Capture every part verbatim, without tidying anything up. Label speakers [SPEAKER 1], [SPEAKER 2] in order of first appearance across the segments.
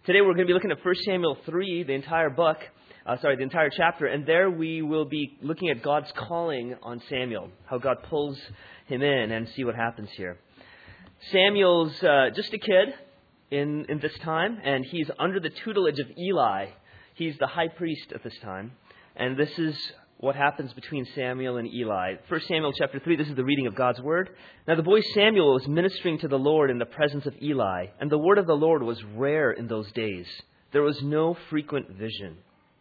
[SPEAKER 1] Today we're going to be looking at First Samuel three, the entire book, uh, sorry, the entire chapter, and there we will be looking at God's calling on Samuel, how God pulls him in and see what happens here. Samuel's uh, just a kid in, in this time, and he's under the tutelage of Eli. He's the high priest at this time, and this is what happens between Samuel and Eli. First Samuel chapter three, this is the reading of God's word. Now the boy Samuel was ministering to the Lord in the presence of Eli, and the word of the Lord was rare in those days. There was no frequent vision.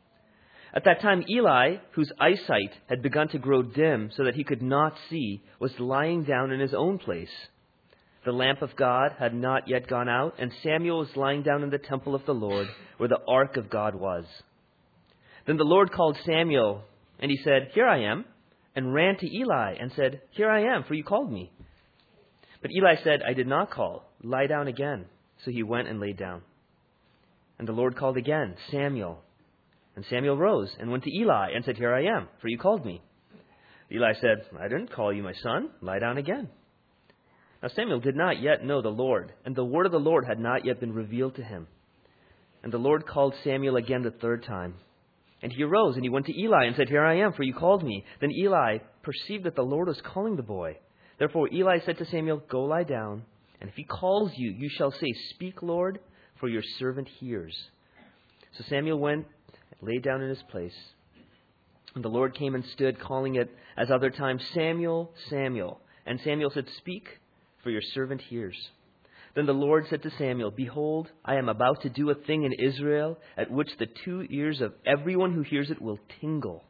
[SPEAKER 1] At that time, Eli, whose eyesight had begun to grow dim so that he could not see, was lying down in his own place. The lamp of God had not yet gone out, and Samuel was lying down in the temple of the Lord, where the ark of God was. Then the Lord called Samuel, and he said, "Here I am," and ran to Eli and said, "Here I am, for you called me." But Eli said, "I did not call. Lie down again." So he went and laid down. And the Lord called again, "Samuel." And Samuel rose and went to Eli and said, "Here I am, for you called me." Eli said, "I didn't call you, my son. Lie down again." Now Samuel did not yet know the Lord, and the word of the Lord had not yet been revealed to him. And the Lord called Samuel again the third time. And he arose and he went to Eli and said, "Here I am, for you called me." Then Eli perceived that the Lord was calling the boy. Therefore Eli said to Samuel, "Go lie down, and if he calls you, you shall say, 'Speak, Lord, for your servant hears.'" So Samuel went and lay down in his place. And the Lord came and stood, calling it as other times, "Samuel, Samuel." And Samuel said, "Speak, for your servant hears." Then the Lord said to Samuel, "Behold, I am about to do a thing in Israel at which the two ears of everyone who hears it will tingle.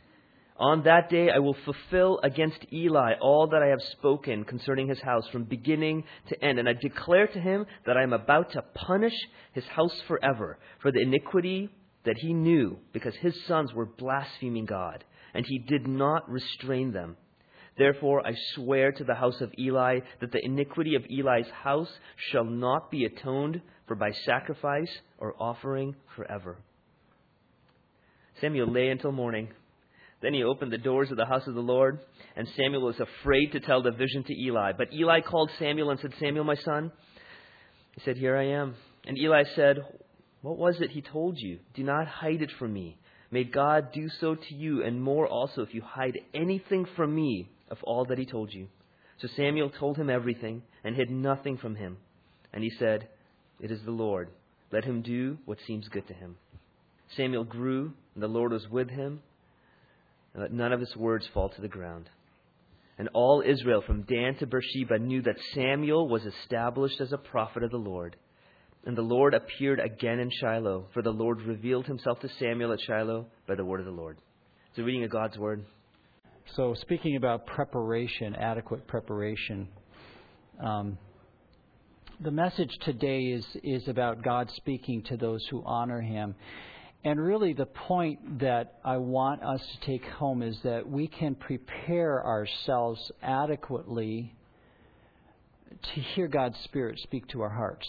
[SPEAKER 1] On that day I will fulfill against Eli all that I have spoken concerning his house from beginning to end. And I declare to him that I am about to punish his house forever for the iniquity that he knew, because his sons were blaspheming God, and he did not restrain them. Therefore, I swear to the house of Eli that the iniquity of Eli's house shall not be atoned for by sacrifice or offering forever." Samuel lay until morning. Then he opened the doors of the house of the Lord, and Samuel was afraid to tell the vision to Eli. But Eli called Samuel and said, "Samuel, my son." He said, "Here I am." And Eli said, "What was it he told you? Do not hide it from me. May God do so to you, and more also, if you hide anything from me of all that he told you." So Samuel told him everything and hid nothing from him. And he said, "It is the Lord. Let him do what seems good to him." Samuel grew, and the Lord was with him, and let none of his words fall to the ground. And all Israel from Dan to Beersheba knew that Samuel was established as a prophet of the Lord. And the Lord appeared again in Shiloh, for the Lord revealed himself to Samuel at Shiloh by the word of the Lord. It's a reading of God's word.
[SPEAKER 2] So speaking about preparation, adequate preparation, um, the message today is, is about God speaking to those who honor him. And really the point that I want us to take home is that we can prepare ourselves adequately to hear God's Spirit speak to our hearts.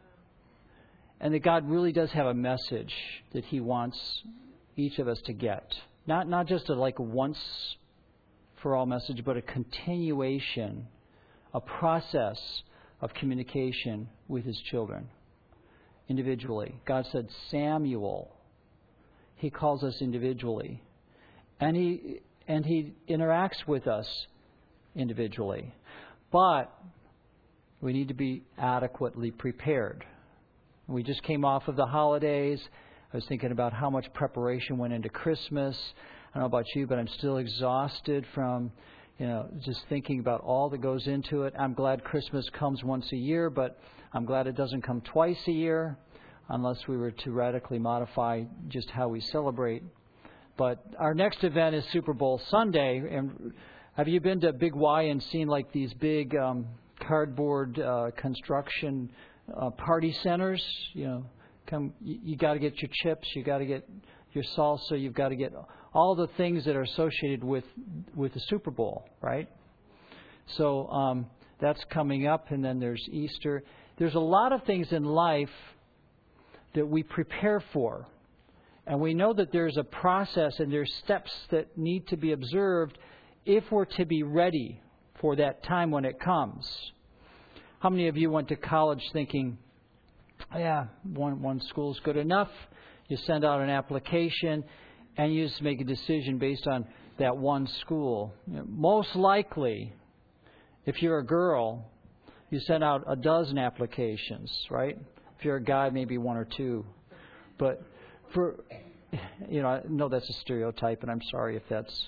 [SPEAKER 2] And that God really does have a message that he wants each of us to get. Not, not just a like once for all message, but a continuation, a process of communication with his children individually. God said, "Samuel." He calls us individually. And he and he interacts with us individually. But we need to be adequately prepared. We just came off of the holidays. I was thinking about how much preparation went into Christmas. I don't know about you, but I'm still exhausted from, you know, just thinking about all that goes into it. I'm glad Christmas comes once a year, but I'm glad it doesn't come twice a year, unless we were to radically modify just how we celebrate. But our next event is Super Bowl Sunday. And have you been to Big Y and seen like these big um, cardboard uh, construction uh, party centers? You know, come. You, you got to get your chips. You got to get your salsa. You've got to get all the things that are associated with with the Super Bowl, right? So um, that's coming up, and then there's Easter. There's a lot of things in life that we prepare for. And we know that there's a process and there's steps that need to be observed if we're to be ready for that time when it comes. How many of you went to college thinking, yeah, one, one school's good enough. You send out an application and you just make a decision based on that one school. You know, most likely, if you're a girl, you send out a dozen applications, right? If you're a guy, maybe one or two. But for, you know, I know that's a stereotype, and I'm sorry if that's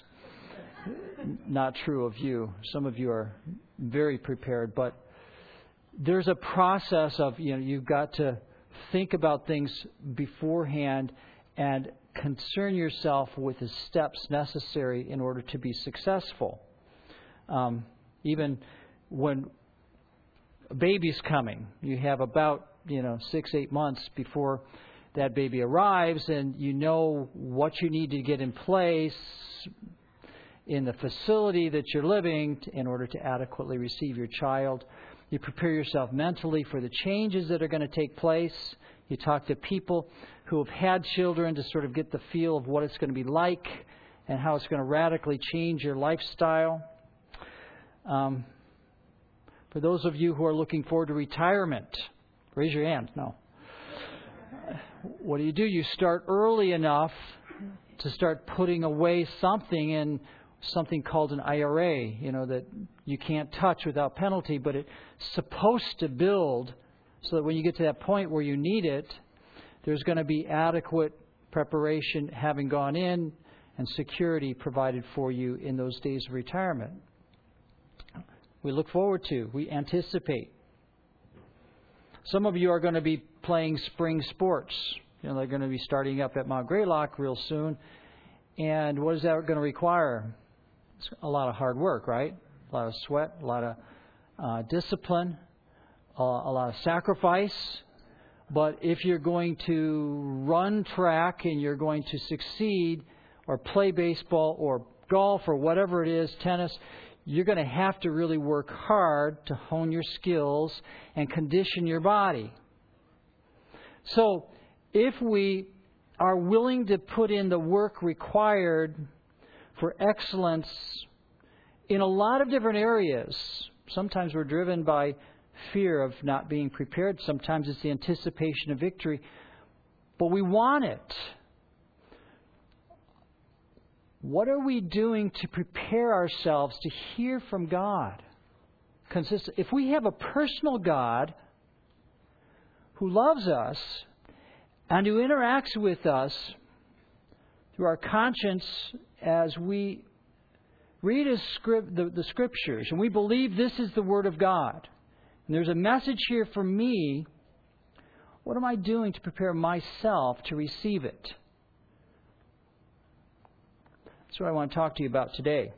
[SPEAKER 2] not true of you. Some of you are very prepared, but there's a process of, you know, you've got to think about things beforehand and concern yourself with the steps necessary in order to be successful. Um, even when a baby's coming, you have about, you know, six, eight months before that baby arrives, and you know what you need to get in place in the facility that you're living in order to adequately receive your child. You prepare yourself mentally for the changes that are going to take place. You talk to people who have had children to sort of get the feel of what it's going to be like and how it's going to radically change your lifestyle. Um, for those of you who are looking forward to retirement, raise your hand. No. What do you do? You start early enough to start putting away something in something called an I R A, you know, that you can't touch without penalty, but it's supposed to build so that when you get to that point where you need it, there's going to be adequate preparation having gone in and security provided for you in those days of retirement. We look forward to, we anticipate. Some of you are going to be playing spring sports. You know, they're going to be starting up at Mount Greylock real soon. And what is that going to require? It's a lot of hard work, right? A lot of sweat, a lot of uh, discipline, uh, a lot of sacrifice. But if you're going to run track and you're going to succeed or play baseball or golf or whatever it is, tennis, you're going to have to really work hard to hone your skills and condition your body. So if we are willing to put in the work required for excellence in a lot of different areas, sometimes we're driven by fear of not being prepared. Sometimes it's the anticipation of victory. But we want it. What are we doing to prepare ourselves to hear from God? Consistent. If we have a personal God who loves us and who interacts with us through our conscience as we read his script, the, the Scriptures, and we believe this is the Word of God, and there's a message here for me, what am I doing to prepare myself to receive it? That's what I want to talk to you about today.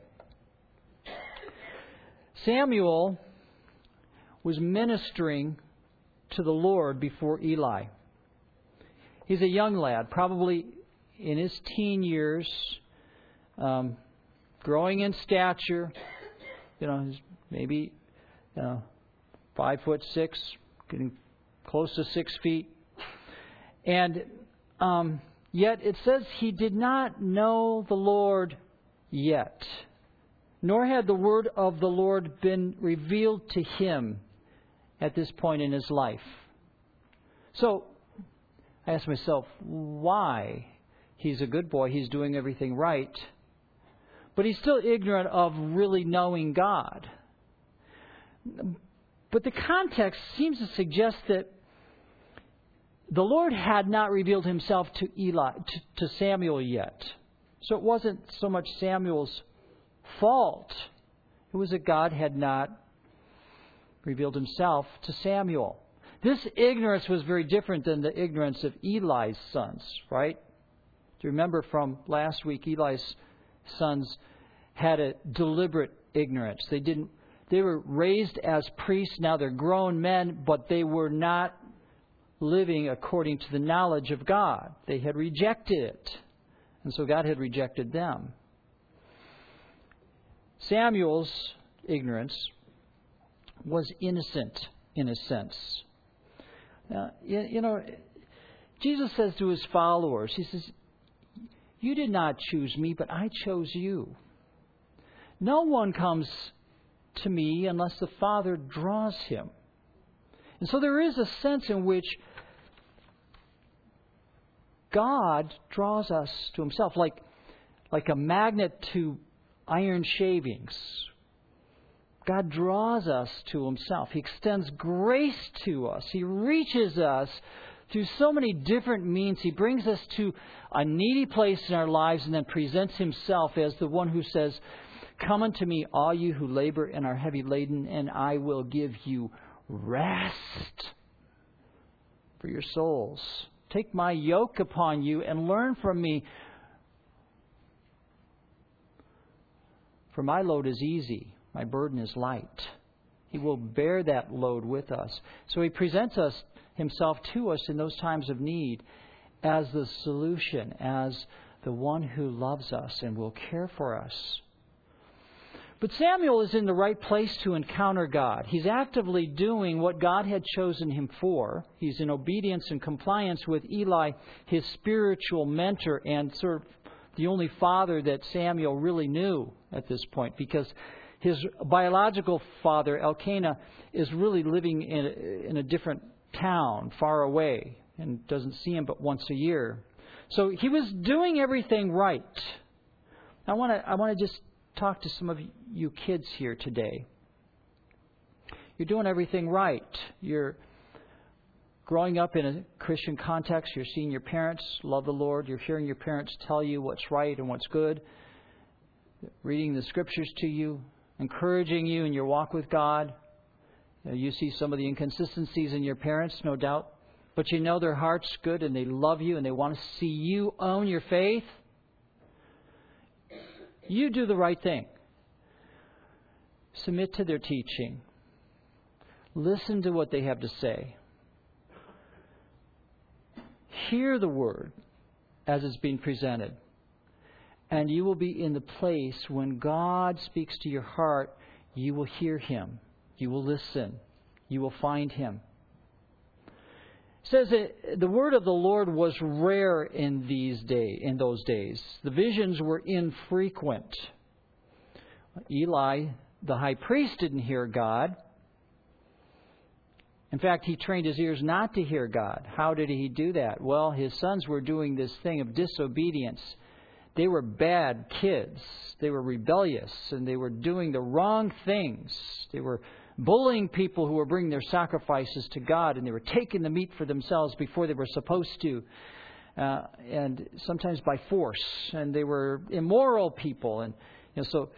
[SPEAKER 2] Samuel was ministering to the Lord before Eli. He's a young lad, probably in his teen years, um, growing in stature. You know, he's maybe you know, five foot six, getting close to six feet. And um, yet it says he did not know the Lord yet, nor had the word of the Lord been revealed to him at this point in his life. So I asked myself, why? He's a good boy. He's doing everything right. But he's still ignorant of really knowing God. But the context seems to suggest that the Lord had not revealed himself to Eli, to, to Samuel yet. So it wasn't so much Samuel's fault. It was that God had not revealed himself to Samuel. This ignorance was very different than the ignorance of Eli's sons, right? Do you remember from last week, Eli's sons had a deliberate ignorance. They didn't. They were raised as priests. Now they're grown men, but they were not living according to the knowledge of God. They had rejected it. And so God had rejected them. Samuel's ignorance was innocent in a sense. Now, you, you know, Jesus says to his followers, he says, "You did not choose me, but I chose you. No one comes to me unless the Father draws him." And so there is a sense in which God draws us to Himself like, like a magnet to iron shavings. God draws us to Himself. He extends grace to us. He reaches us through so many different means. He brings us to a needy place in our lives and then presents Himself as the one who says, "Come unto me, all you who labor and are heavy laden, and I will give you rest for your souls. Take my yoke upon you and learn from me. For my load is easy, my burden is light." He will bear that load with us. So He presents us Himself to us in those times of need as the solution, as the one who loves us and will care for us. But Samuel is in the right place to encounter God. He's actively doing what God had chosen him for. He's in obedience and compliance with Eli, his spiritual mentor, and sort of the only father that Samuel really knew at this point, because his biological father, Elkanah, is really living in a, in a different town, far away, and doesn't see him but once a year. So he was doing everything right. I want to I want to just talk to some of you kids here today. You're doing everything right. You're growing up in a Christian context. You're seeing your parents love the Lord. You're hearing your parents tell you what's right and what's good. Reading the Scriptures to you, encouraging you in your walk with God. You know, you see some of the inconsistencies in your parents, no doubt. But you know their heart's good and they love you and they want to see you own your faith. You do the right thing. Submit to their teaching. Listen to what they have to say. Hear the Word as it's being presented. And you will be in the place when God speaks to your heart, you will hear Him. You will listen. You will find Him. It says that the word of the Lord was rare in these day, in those days. The visions were infrequent. Eli, the high priest, didn't hear God. In fact, he trained his ears not to hear God. How did he do that? Well, his sons were doing this thing of disobedience. They were bad kids. They were rebellious, and they were doing the wrong things. They were bullying people who were bringing their sacrifices to God, and they were taking the meat for themselves before they were supposed to, uh, and sometimes by force. And they were immoral people, and you know, so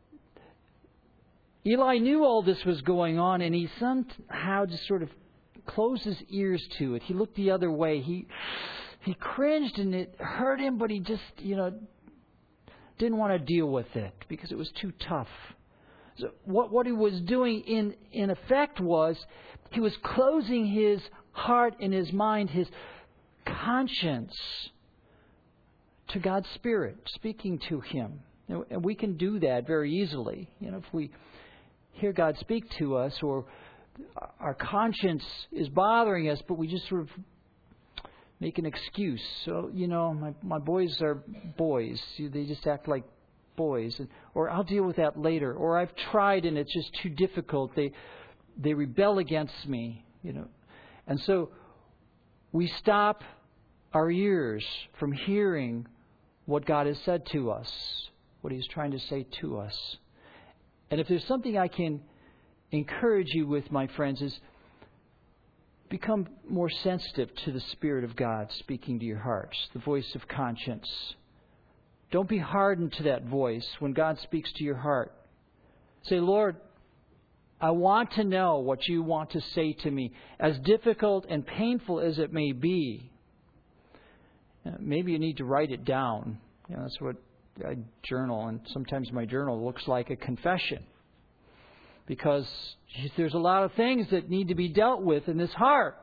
[SPEAKER 2] Eli knew all this was going on, and he somehow just sort of closed his ears to it. He looked the other way. He he cringed, and it hurt him, but he just you know didn't want to deal with it because it was too tough. So what, what he was doing in, in effect was he was closing his heart and his mind, his conscience to God's Spirit, speaking to Him. And we can do that very easily. You know, if we hear God speak to us, or our conscience is bothering us, but we just sort of make an excuse. So, you know, my, my boys are boys. They just act like boys, and, or I'll deal with that later, or I've tried and it's just too difficult. They they rebel against me, you know. And so we stop our ears from hearing what God has said to us, what He's trying to say to us. And if there's something I can encourage you with, my friends, is become more sensitive to the Spirit of God speaking to your hearts, the voice of conscience. Don't be hardened to that voice when God speaks to your heart. Say, Lord, I want to know what you want to say to me, as difficult and painful as it may be. Maybe you need to write it down. You know, that's what I journal, and sometimes my journal looks like a confession. Because there's a lot of things that need to be dealt with in this heart.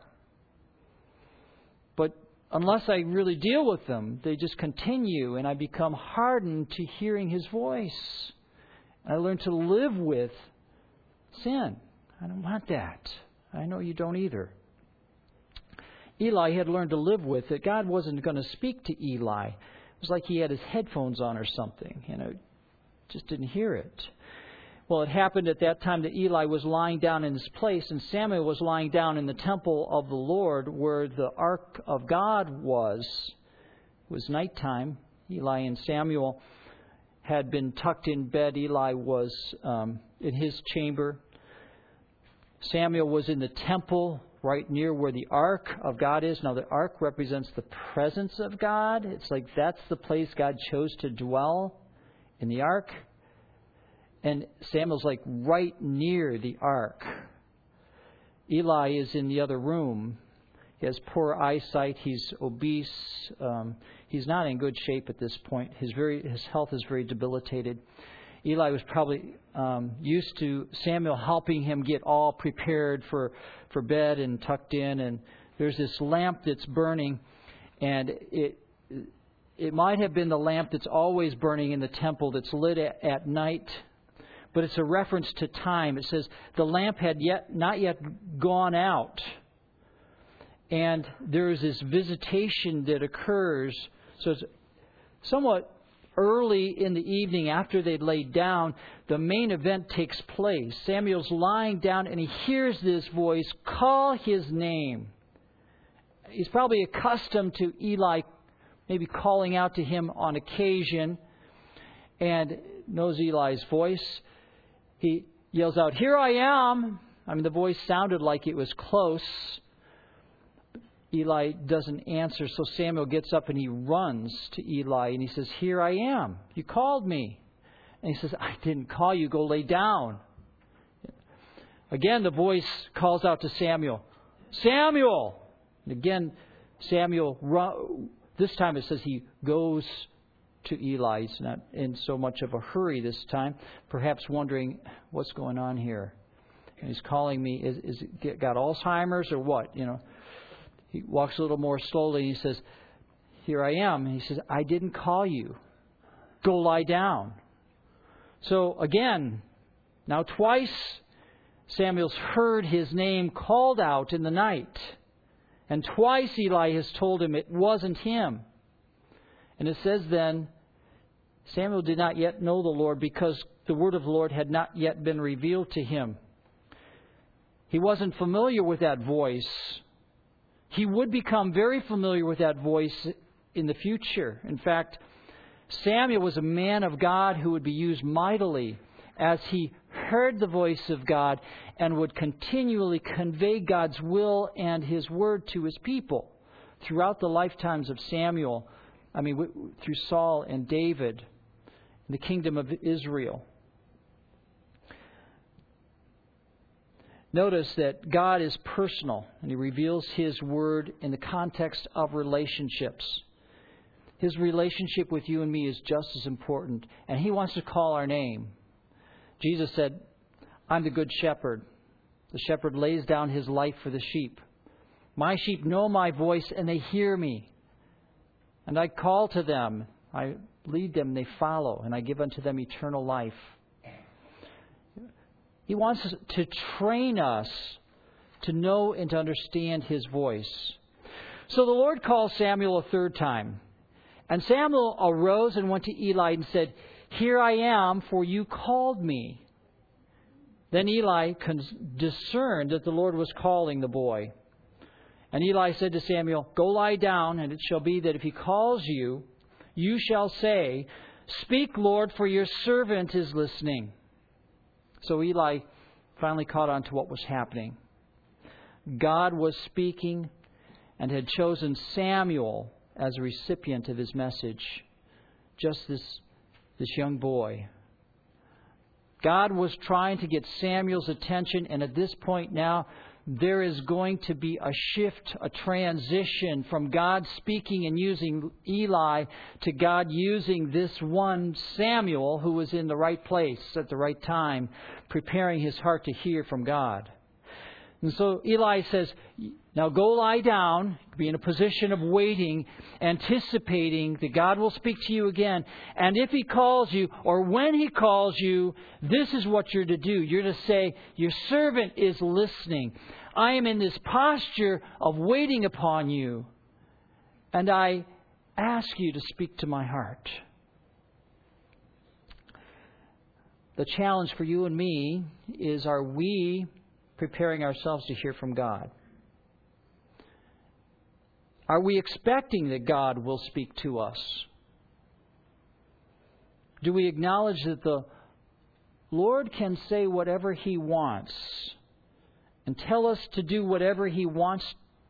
[SPEAKER 2] But unless I really deal with them, they just continue, and I become hardened to hearing His voice. I learn to live with sin. I don't want that. I know you don't either. Eli had learned to live with it. God wasn't going to speak to Eli. It was like he had his headphones on or something. You know, just didn't hear it. Well, it happened at that time that Eli was lying down in his place, and Samuel was lying down in the temple of the Lord where the ark of God was. It was nighttime. Eli and Samuel had been tucked in bed. Eli was um, in his chamber. Samuel was in the temple right near where the ark of God is. Now, the ark represents the presence of God. It's like that's the place God chose to dwell, in the ark. And Samuel's like right near the ark. Eli is in the other room. He has poor eyesight. He's obese. Um, he's not in good shape at this point. His very his health is very debilitated. Eli was probably um, used to Samuel helping him get all prepared for, for bed and tucked in. And there's this lamp that's burning, and it it might have been the lamp that's always burning in the temple that's lit at, at night. But it's a reference to time. It says the lamp had yet not yet gone out. And there's this visitation that occurs. So it's somewhat early in the evening after they'd laid down. The main event takes place. Samuel's lying down and he hears this voice call his name. He's probably accustomed to Eli maybe calling out to him on occasion and knows Eli's voice. He yells out, "Here I am." I mean, the voice sounded like it was close. Eli doesn't answer, so Samuel gets up and he runs to Eli and he says, "Here I am. You called me." And he says, "I didn't call you. Go lay down." Again, the voice calls out to Samuel, "Samuel!" And again, Samuel, run, this time it says he goes to Eli. He's not in so much of a hurry this time, perhaps wondering what's going on here. And he's calling me, is, is it got Alzheimer's or what? You know. He walks a little more slowly and he says, "Here I am." And he says, "I didn't call you. Go lie down." So again, now twice Samuel's heard his name called out in the night. And twice Eli has told him it wasn't him. And it says then, Samuel did not yet know the Lord because the word of the Lord had not yet been revealed to him. He wasn't familiar with that voice. He would become very familiar with that voice in the future. In fact, Samuel was a man of God who would be used mightily as he heard the voice of God and would continually convey God's will and His word to His people throughout the lifetimes of Samuel. I mean, through Saul and David, the kingdom of Israel. Notice that God is personal, and He reveals His word in the context of relationships. His relationship with you and me is just as important, and He wants to call our name. Jesus said, "I'm the good shepherd. The shepherd lays down his life for the sheep. My sheep know my voice, and they hear me. And I call to them, I lead them, and they follow, and I give unto them eternal life." He wants to train us to know and to understand His voice. So the Lord called Samuel a third time. And Samuel arose and went to Eli and said, "Here I am, for you called me." Then Eli discerned that the Lord was calling the boy. And Eli said to Samuel, "Go lie down, and it shall be that if he calls you, you shall say, 'Speak, Lord, for your servant is listening.'" So Eli finally caught on to what was happening. God was speaking and had chosen Samuel as a recipient of His message. Just this, this young boy. God was trying to get Samuel's attention, and at this point now, there is going to be a shift, a transition from God speaking and using Eli to God using this one Samuel who was in the right place at the right time, preparing his heart to hear from God. And so Eli says, "Now go lie down, be in a position of waiting, anticipating that God will speak to you again. And if He calls you, or when He calls you, this is what you're to do. You're to say, 'Your servant is listening. I am in this posture of waiting upon you. And I ask you to speak to my heart.'" The challenge for you and me is, are we preparing ourselves to hear from God? Are we expecting that God will speak to us? Do we acknowledge that the Lord can say whatever He wants and tell us to do whatever He wants,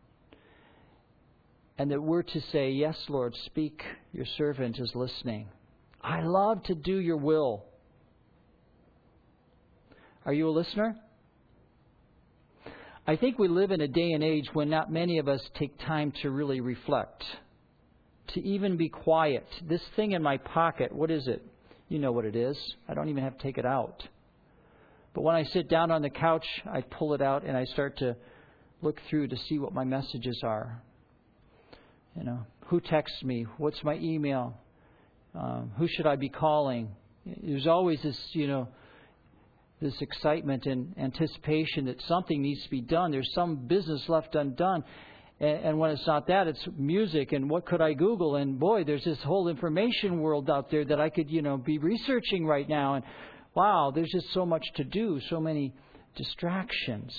[SPEAKER 2] and that we're to say, yes, Lord, speak, your servant is listening. I love to do your will. Are you a listener? I think we live in a day and age when not many of us take time to really reflect, to even be quiet. This thing in my pocket, what is it? You know what it is. I don't even have to take it out. But when I sit down on the couch, I pull it out and I start to look through to see what my messages are. You know, who texts me? What's my email? Um, who should I be calling? There's always this, you know, this excitement and anticipation that something needs to be done. There's some business left undone. And, and when it's not that, it's music and what could I Google? And boy, there's this whole information world out there that I could, you know, be researching right now. And wow, there's just so much to do, so many distractions.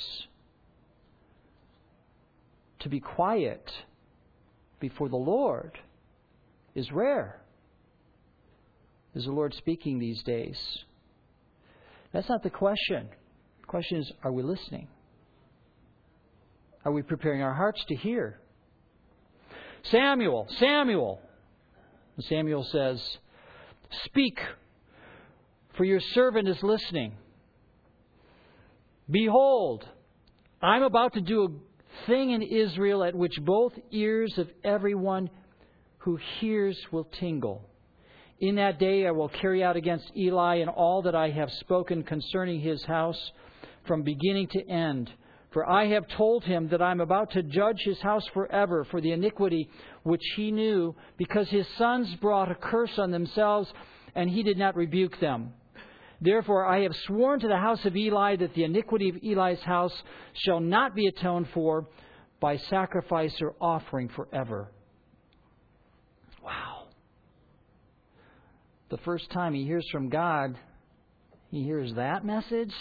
[SPEAKER 2] To be quiet before the Lord is rare. Is the Lord speaking these days? That's not the question. The question is, are we listening? Are we preparing our hearts to hear? Samuel, Samuel. Samuel says, speak, for your servant is listening. Behold, I'm about to do a thing in Israel at which both ears of everyone who hears will tingle. In that day I will carry out against Eli and all that I have spoken concerning his house from beginning to end. For I have told him that I am about to judge his house forever for the iniquity which he knew, because his sons brought a curse on themselves, and he did not rebuke them. Therefore I have sworn to the house of Eli that the iniquity of Eli's house shall not be atoned for by sacrifice or offering forever. Wow. The first time he hears from God, he hears that message.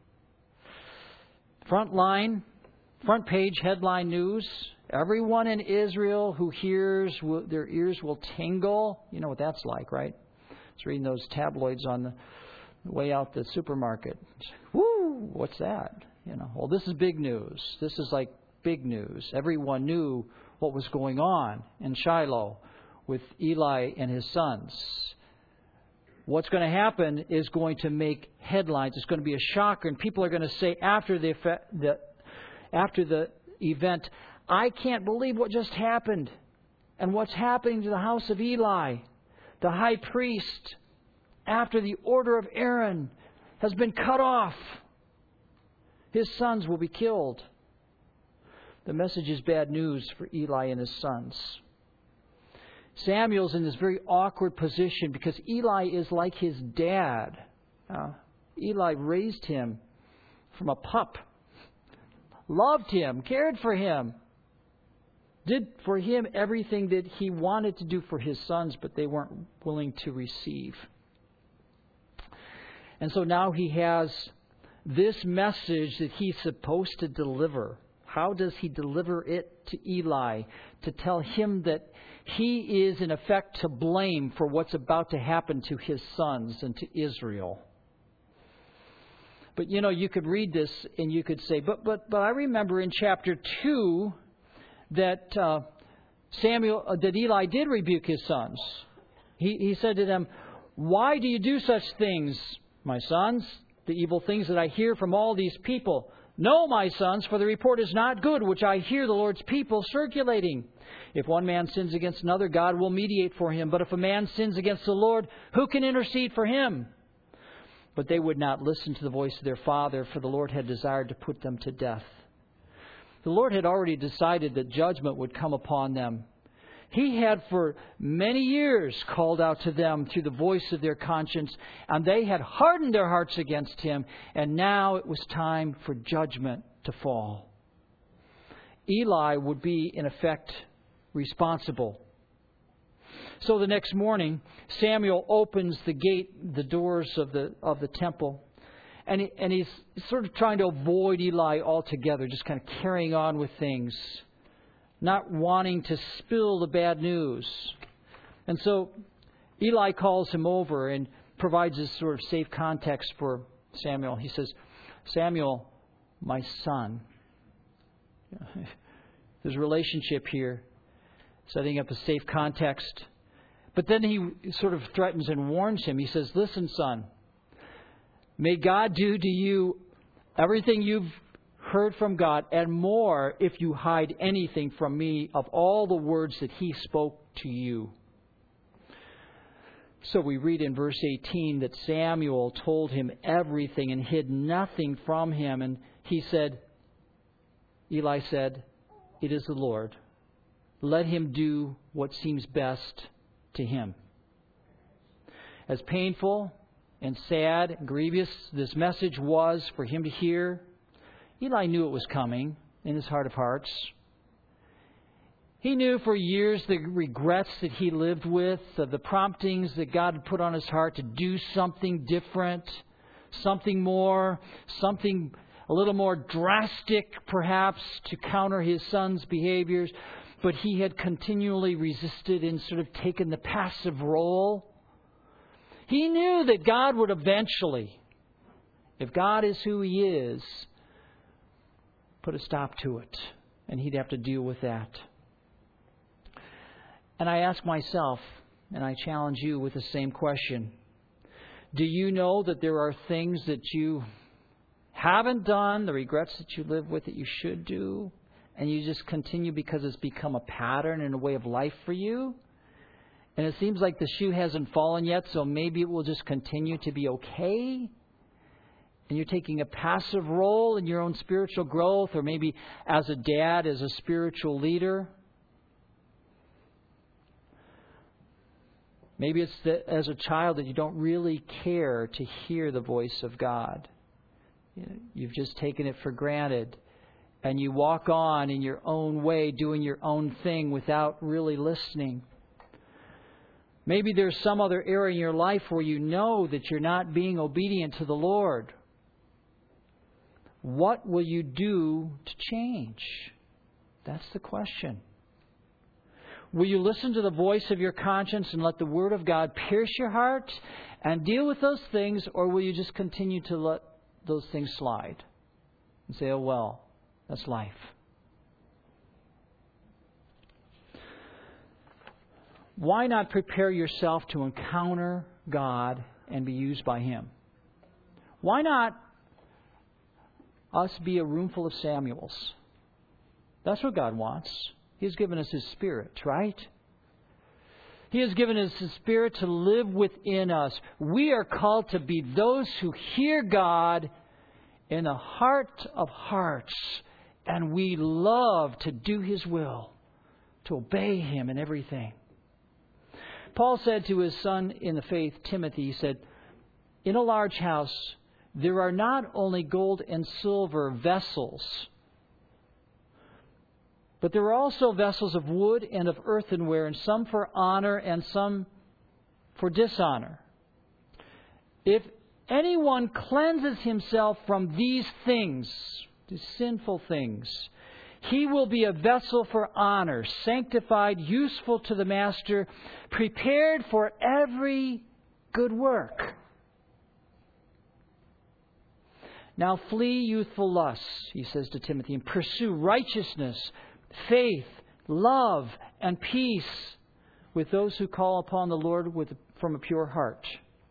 [SPEAKER 2] Front line, front page headline news. Everyone in Israel who hears, will, their ears will tingle. You know what that's like, right? It's reading those tabloids on the way out the supermarket. Woo! What's that? You know. Well, this is big news. This is like big news. Everyone knew what was going on in Shiloh with Eli and his sons. What's going to happen is going to make headlines. It's going to be a shocker, and people are going to say after the, the after the event, I can't believe what just happened. And what's happening to the house of Eli, the high priest, after the order of Aaron, has been cut off. His sons will be killed. The message is bad news for Eli and his sons. Samuel's in this very awkward position because Eli is like his dad. Uh, Eli raised him from a pup, loved him, cared for him, did for him everything that he wanted to do for his sons, but they weren't willing to receive. And so now he has this message that he's supposed to deliver. How does he deliver it to Eli to tell him that he is in effect to blame for what's about to happen to his sons and to Israel? But you know, you could read this and you could say, but but but I remember in chapter two that uh, Samuel uh, that Eli did rebuke his sons. He he said to them, "Why do you do such things, my sons? The evil things that I hear from all these people. No, my sons, for the report is not good, which I hear the Lord's people circulating. If one man sins against another, God will mediate for him. But if a man sins against the Lord, who can intercede for him?" But they would not listen to the voice of their father, for the Lord had desired to put them to death. The Lord had already decided that judgment would come upon them. He had for many years called out to them through the voice of their conscience, and they had hardened their hearts against Him, and now it was time for judgment to fall. Eli would be, in effect, responsible. So the next morning, Samuel opens the gate, the doors of the of the temple, and he, and he's sort of trying to avoid Eli altogether, just kind of carrying on with things. not wanting to spill the bad news. And so Eli calls him over and provides this sort of safe context for Samuel. He says, Samuel, my son. There's a relationship here, setting up a safe context. But then he sort of threatens and warns him. He says, listen, son, may God do to you everything you've heard from God and more if you hide anything from me of all the words that He spoke to you. So we read in verse eighteen that Samuel told him everything and hid nothing from him. And he said, Eli said, it is the Lord. Let Him do what seems best to Him. As painful and sad and grievous this message was for him to hear, Eli knew it was coming in his heart of hearts. He knew for years the regrets that he lived with, the promptings that God had put on his heart to do something different, something more, something a little more drastic perhaps to counter his son's behaviors. But he had continually resisted and sort of taken the passive role. He knew that God would eventually, if God is who He is, put a stop to it. And he'd have to deal with that. And I ask myself, and I challenge you with the same question. Do you know that there are things that you haven't done, the regrets that you live with that you should do, and you just continue because it's become a pattern and a way of life for you? And it seems like the shoe hasn't fallen yet, so maybe it will just continue to be okay? And you're taking a passive role in your own spiritual growth, or maybe as a dad, as a spiritual leader. Maybe it's that as a child that you don't really care to hear the voice of God. You know, you've just taken it for granted. And you walk on in your own way, doing your own thing without really listening. Maybe there's some other area in your life where you know that you're not being obedient to the Lord. What will you do to change? That's the question. Will you listen to the voice of your conscience and let the Word of God pierce your heart and deal with those things, or will you just continue to let those things slide and say, oh, well, that's life? Why not prepare yourself to encounter God and be used by Him? Why not us be a room full of Samuels? That's what God wants. He has given us His Spirit, right? He has given us His Spirit to live within us. We are called to be those who hear God in the heart of hearts. And we love to do His will, to obey Him in everything. Paul said to his son in the faith, Timothy, he said, in a large house, there are not only gold and silver vessels, but there are also vessels of wood and of earthenware, and some for honor and some for dishonor. If anyone cleanses himself from these things, these sinful things, he will be a vessel for honor, sanctified, useful to the master, prepared for every good work. Now flee youthful lusts, he says to Timothy, and pursue righteousness, faith, love, and peace with those who call upon the Lord with, from a pure heart.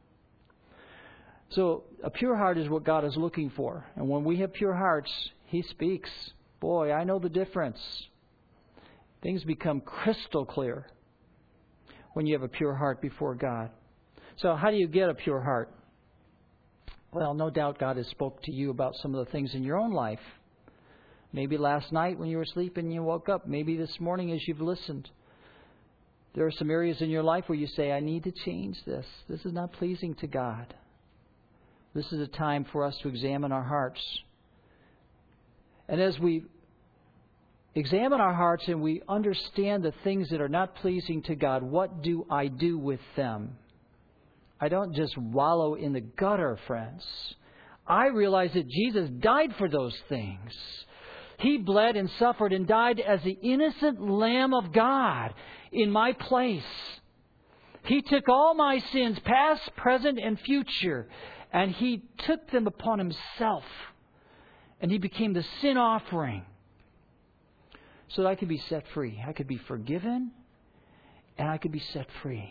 [SPEAKER 2] So a pure heart is what God is looking for. And when we have pure hearts, He speaks. Boy, I know the difference. Things become crystal clear when you have a pure heart before God. So how do you get a pure heart? Well, no doubt God has spoke to you about some of the things in your own life. Maybe last night when you were sleeping you woke up. Maybe this morning as you've listened. There are some areas in your life where you say, I need to change this. This is not pleasing to God. This is a time for us to examine our hearts. And as we examine our hearts and we understand the things that are not pleasing to God, what do I do with them? I don't just wallow in the gutter, friends. I realize that Jesus died for those things. He bled and suffered and died as the innocent Lamb of God in my place. He took all my sins, past, present, and future, and He took them upon Himself. And He became the sin offering so that I could be set free. I could be forgiven, and I could be set free.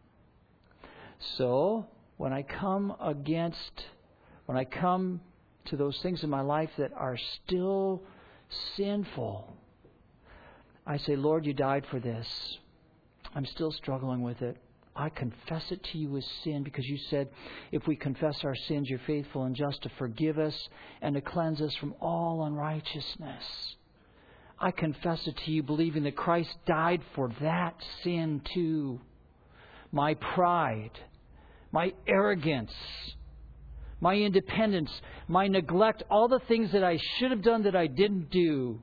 [SPEAKER 2] So, when I come against, when I come to those things in my life that are still sinful, I say, Lord, You died for this. I'm still struggling with it. I confess it to You as sin, because You said if we confess our sins, You're faithful and just to forgive us and to cleanse us from all unrighteousness. I confess it to You, believing that Christ died for that sin too. My pride, my arrogance, my independence, my neglect, all the things that I should have done that I didn't do,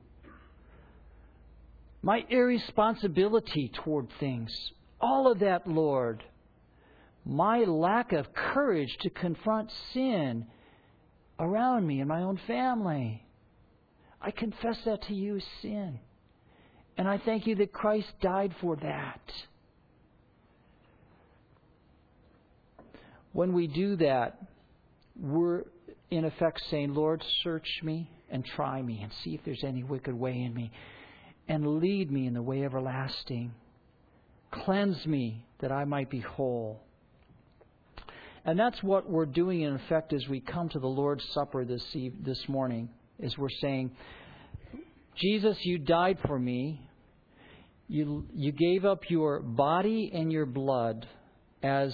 [SPEAKER 2] my irresponsibility toward things, all of that, Lord, my lack of courage to confront sin around me in my own family, I confess that to You as sin. And I thank You that Christ died for that. When we do that, we're in effect saying, Lord, search me and try me and see if there's any wicked way in me, and lead me in the way everlasting. Cleanse me that I might be whole. And that's what we're doing in effect as we come to the Lord's Supper this eve- this morning, is we're saying, Jesus, You died for me. You, you gave up Your body and Your blood as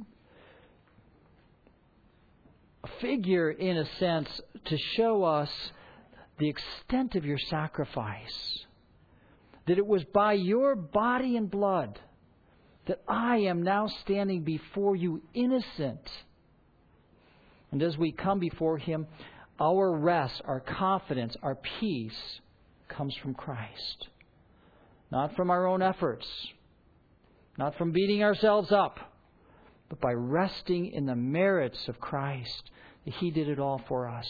[SPEAKER 2] a figure, in a sense, to show us the extent of Your sacrifice. That it was by Your body and blood that I am now standing before You innocent. And as we come before Him, our rest, our confidence, our peace comes from Christ. Not from our own efforts, not from beating ourselves up, but by resting in the merits of Christ, that He did it all for us.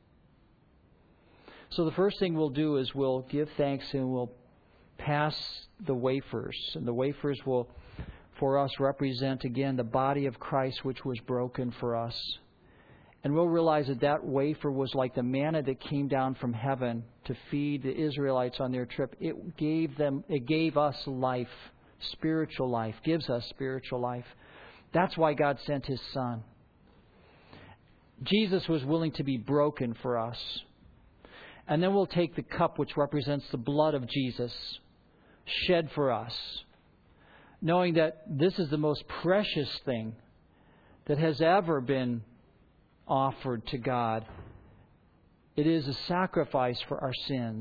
[SPEAKER 2] So the first thing we'll do is we'll give thanks and we'll pass the wafers. And the wafers will, for us, represent again the body of Christ, which was broken for us. And we'll realize that that wafer was like the manna that came down from heaven to feed the Israelites on their trip. It gave them, it gave us life, spiritual life, gives us spiritual life. That's why God sent His Son. Jesus was willing to be broken for us. And then we'll take the cup, which represents the blood of Jesus, shed for us, knowing that this is the most precious thing that has ever been offered to God. It is a sacrifice for our sins.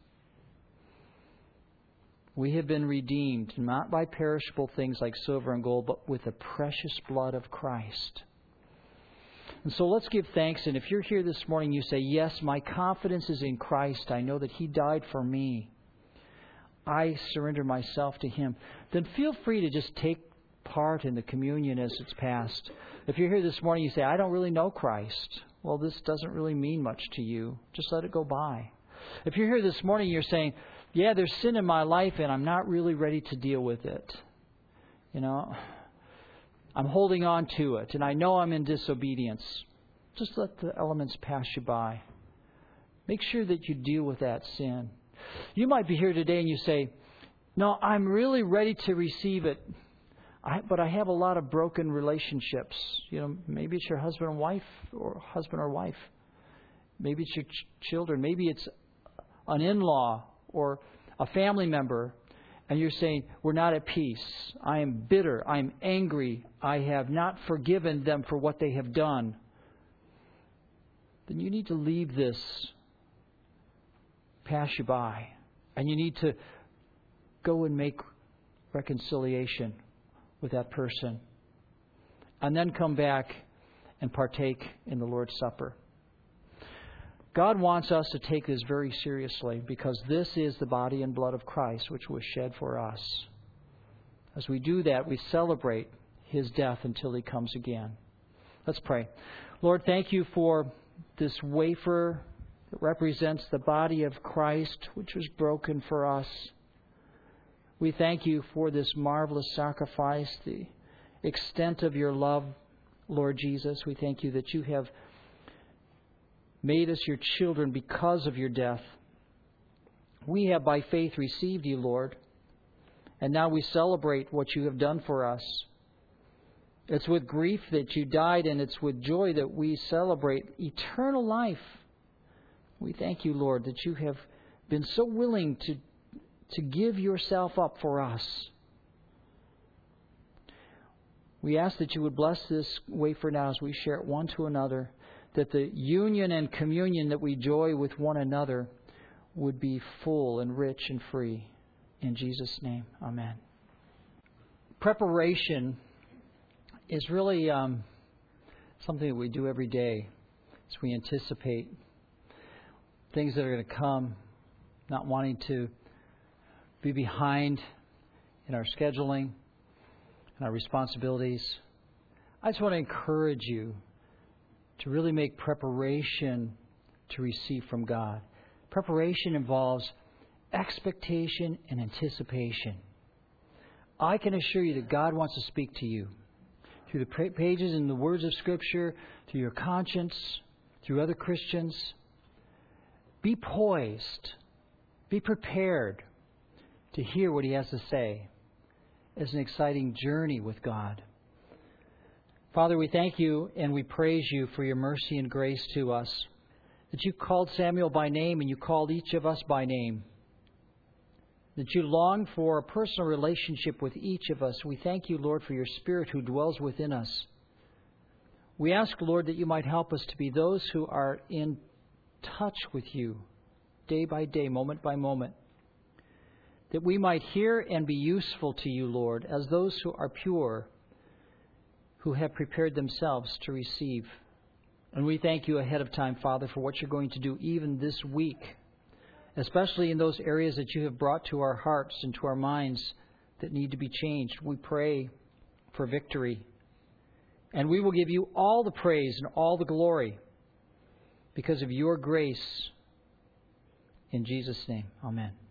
[SPEAKER 2] We have been redeemed, not by perishable things like silver and gold, but with the precious blood of Christ. And so let's give thanks. And if you're here this morning, you say, yes, my confidence is in Christ. I know that He died for me. I surrender myself to Him. Then feel free to just take part in the communion as it's passed. If you're here this morning, you say, I don't really know Christ. Well, this doesn't really mean much to you. Just let it go by. If you're here this morning, you're saying, yeah, there's sin in my life and I'm not really ready to deal with it. You know, I'm holding on to it and I know I'm in disobedience. Just let the elements pass you by. Make sure that you deal with that sin. You might be here today and you say, no, I'm really ready to receive it. I, but I have a lot of broken relationships. You know, maybe it's your husband and wife, or husband or wife. Maybe it's your ch- children. Maybe it's an in-law or a family member. And you're saying, we're not at peace. I am bitter. I am angry. I have not forgiven them for what they have done. Then you need to leave this pass you by. And you need to go and make reconciliation with that person. And then come back and partake in the Lord's Supper. God wants us to take this very seriously, because this is the body and blood of Christ which was shed for us. As we do that, we celebrate His death until He comes again. Let's pray. Lord, thank You for this wafer It represents the body of Christ, which was broken for us. We thank you for this marvelous sacrifice, the extent of your love, Lord Jesus. We thank you that you have made us your children because of your death. We have by faith received you, Lord, and now we celebrate what you have done for us. It's with grief that you died, and it's with joy that we celebrate eternal life. We thank you, Lord, that you have been so willing to, to give yourself up for us. We ask that you would bless this wafer now as we share it one to another, that the union and communion that we enjoy with one another would be full and rich and free. In Jesus' name, amen. Preparation is really um, something that we do every day as we anticipate things that are going to come, not wanting to be behind in our scheduling and our responsibilities. I just want to encourage you to really make preparation to receive from God. Preparation involves expectation and anticipation. I can assure you that God wants to speak to you through the pages and the words of Scripture, through your conscience, through other Christians. Be poised. Be prepared to hear what He has to say. It's an exciting journey with God. Father, we thank you and we praise you for your mercy and grace to us. That you called Samuel by name and you called each of us by name. That you long for a personal relationship with each of us. We thank you, Lord, for your Spirit who dwells within us. We ask, Lord, that you might help us to be those who are in touch with you day by day, moment by moment. That we might hear and be useful to you, Lord, as those who are pure, who have prepared themselves to receive. And we thank you ahead of time, Father, for what you're going to do even this week, especially in those areas that you have brought to our hearts and to our minds that need to be changed. We pray for victory. And we will give you all the praise and all the glory because of your grace. In Jesus' name, amen.